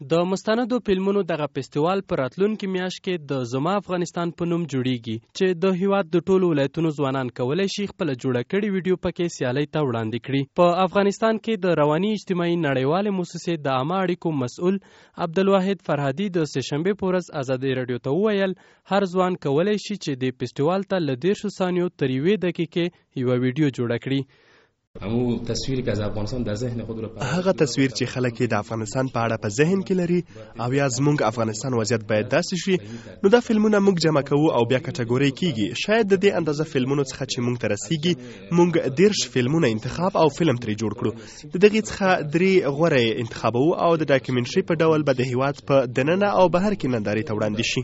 د مستندو فلمونو دغه فستیوال په راتلونکي میاشت کې د زما افغانستان په نوم جوړیږي چې د هیواد د ټولو ولایتونو ځوانان کولی شي خپل جوړه کړي ویډیو پکې سیالۍ ته وړاندې کړي. په افغانستان کې د رواني اجتماعي نړیوالې موسسې د عامه اړیکو مسؤل عبدالواحد فرهادي د سهشنبې په ورځ ازادۍ راډیو ته وویل هر ځوان کولی شي چې د فستیوال ته له 10 ثانیو تر 1 دقیقې یوه ویډیو جوړه کړي. هغه تصویر چې خلک د افغانستان په اړه په ذهن کې لري او یا زموږ افغانستان وضعیت باید داسې شي، نو دا فلمونه موږ جمع کوو او بیا کټګوري کیږي. شاید د دې اندازه فلمونو څخه چې موږ ته رسیږي موږ 10 فلمونه انتخاب او فلم ترې جوړ کړو. د دغې څخه 3 غوره انتخابو او د ډاکومنټري په ډول به د هیواد په دننه او بهر کې نندارې ته وړاندې شي.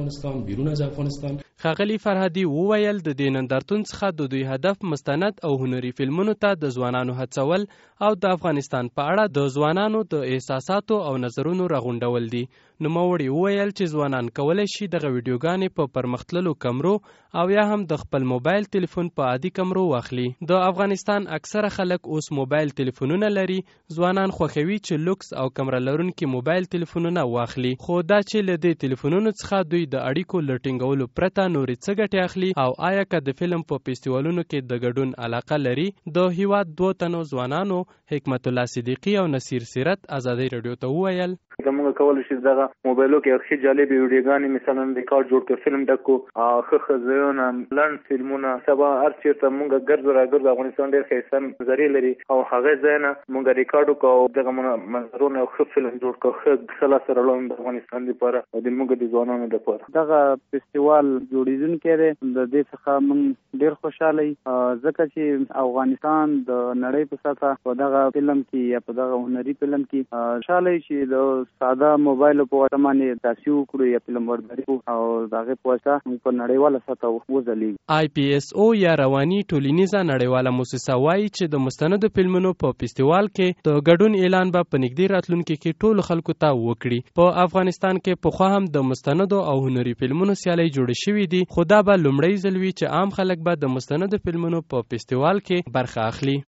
ښاغلي فرهادي وویل د دې نندارتون څخه د دوی هدف مستند او هنري فلمونو ته د ځوانانو هڅول او د افغانستان په اړه د ځوانانو د احساساتو او نظرونو راغونډول دي. نوموړي وویل چې ځوانان کولی شي دغه ویډیوګانې په پرمختللو کمرو او یا هم د خپل موبایل تلیفون په عادي کمرو واخلي. د افغانستان اکثره خلک اوس موبایل تلیفونونه لري. ځوانان خوښوي چې لوکس او کمره لرونکي موبایل تلیفونونه واخلي، خو دا چې له دې تلیفونونو څخه دوی د اړیکو له ټینګولو پرته نورې څه ګټې اخلي او آیا که د فلم په فستیوالونو کې د ګډون علاقه لري. د هیواد 2 تنو ځوانانو حکمت الله صدیقي او نصیر سیرت ازادۍ راډیو ته وویل موږ کولی شو دغه موبایلو کې ښه جالبې ویډیوګانې مثلا ریکارډ جوړ کړو، فلم ډکو، ښه ځایونه، لنډ فلمونه. سبا هر چېرته موږ ګرځو راګرځو، افغانستان ډېر ښایسته منظرې لري او هغه ځایونه موږ ریکارډ وکړو او دغه منظرونه یو ښه فلم جوړ کړو، ښه سلاسه راوړو د افغانستان لپاره او د موږ د ځوانانو لپاره. دغه فستیوال جوړېدونکی دی، د دې څخه موږ ډېر خوشحاله یو ځکه چې افغانستان د نړۍ په سطحه په دغه فلم کې یا په دغه هنري فلم کې خوشحاله یو چې د ساده موبایل په واسطه باندې تاسو وکړو یا فلم برداري او دغه په واسطه په نړیواله سطحه وځلېږي. IPSO یا رواني ټولنیزه نړیواله موسسه وایي چې د مستندو فلمونو په فستیوال کې د ګډون اعلان به په نږدې راتلونکي کې ټولو خلکو ته وکړي. په افغانستان کې پخوا هم د مستندو او هنري فلمونو سیالۍ جوړې شوې دي، خو دا به لومړی ځل وي چې عام خلک به د مستندو فلمونو په فستیوال کې برخه اخلي.